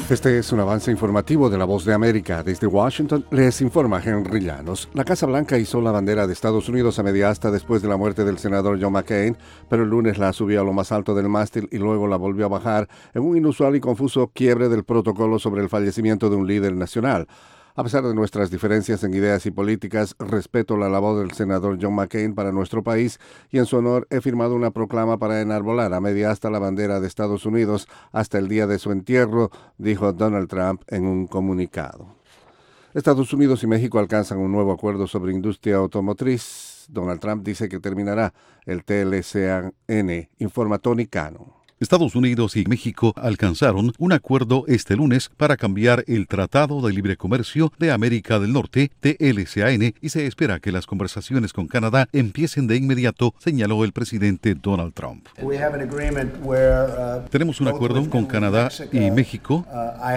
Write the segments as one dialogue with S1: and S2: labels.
S1: Este es un avance informativo de La Voz de América. Desde Washington les informa Henry Llanos. La Casa Blanca izó la bandera de Estados Unidos a media asta después de la muerte del senador John McCain, pero el lunes la subió a lo más alto del mástil y luego la volvió a bajar en un inusual y confuso quiebre del protocolo sobre el fallecimiento de un líder nacional. A pesar de nuestras diferencias en ideas y políticas, respeto la labor del senador John McCain para nuestro país y en su honor he firmado una proclama para enarbolar a media asta la bandera de Estados Unidos hasta el día de su entierro, dijo Donald Trump en un comunicado. Estados Unidos y México alcanzan un nuevo acuerdo sobre industria automotriz. Donald Trump dice que terminará el TLCAN, informa Tony Cano.
S2: Estados Unidos y México alcanzaron un acuerdo este lunes para cambiar el Tratado de Libre Comercio de América del Norte, TLCAN, y se espera que las conversaciones con Canadá empiecen de inmediato, señaló el presidente Donald Trump. Tenemos un acuerdo con Canadá y México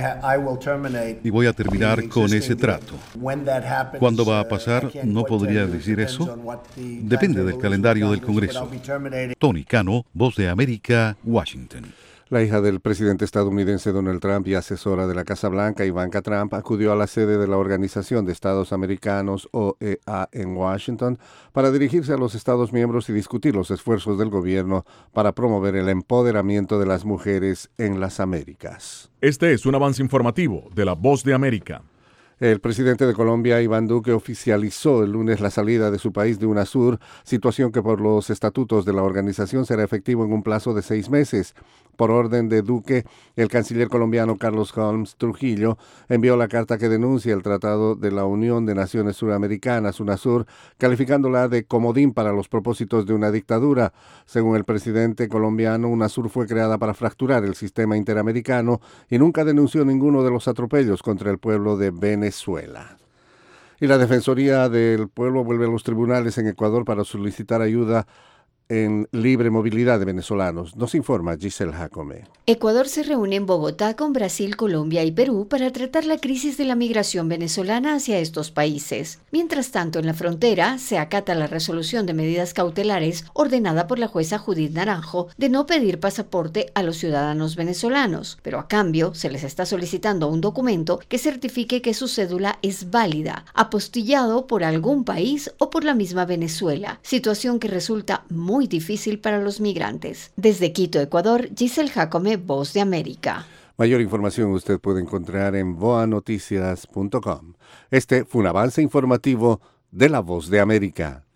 S2: y voy a terminar con ese trato. ¿Cuándo va a pasar? No podría decir eso. Depende del calendario del Congreso. Tony Cano, Voz de América, Washington.
S1: La hija del presidente estadounidense Donald Trump y asesora de la Casa Blanca, Ivanka Trump, acudió a la sede de la Organización de Estados Americanos, OEA, en Washington, para dirigirse a los Estados miembros y discutir los esfuerzos del gobierno para promover el empoderamiento de las mujeres en las Américas.
S3: Este es un avance informativo de La Voz de América.
S1: El presidente de Colombia, Iván Duque, oficializó el lunes la salida de su país de UNASUR, situación que por los estatutos de la organización será efectivo en un plazo de 6 meses. Por orden de Duque, el canciller colombiano Carlos Holmes Trujillo envió la carta que denuncia el Tratado de la Unión de Naciones Suramericanas, UNASUR, calificándola de comodín para los propósitos de una dictadura. Según el presidente colombiano, UNASUR fue creada para fracturar el sistema interamericano y nunca denunció ninguno de los atropellos contra el pueblo de Venezuela. Y la Defensoría del Pueblo vuelve a los tribunales en Ecuador para solicitar ayuda en libre movilidad de venezolanos. Nos informa Giselle Jacome.
S4: Ecuador se reúne en Bogotá con Brasil, Colombia y Perú para tratar la crisis de la migración venezolana hacia estos países. Mientras tanto, en la frontera se acata la resolución de medidas cautelares ordenada por la jueza Judith Naranjo de no pedir pasaporte a los ciudadanos venezolanos, pero a cambio se les está solicitando un documento que certifique que su cédula es válida, apostillado por algún país o por la misma Venezuela, situación que resulta muy difícil para los migrantes. Desde Quito, Ecuador, Giselle Jacome, Voz de América.
S1: Mayor información usted puede encontrar en voanoticias.com. Este fue un avance informativo de La Voz de América.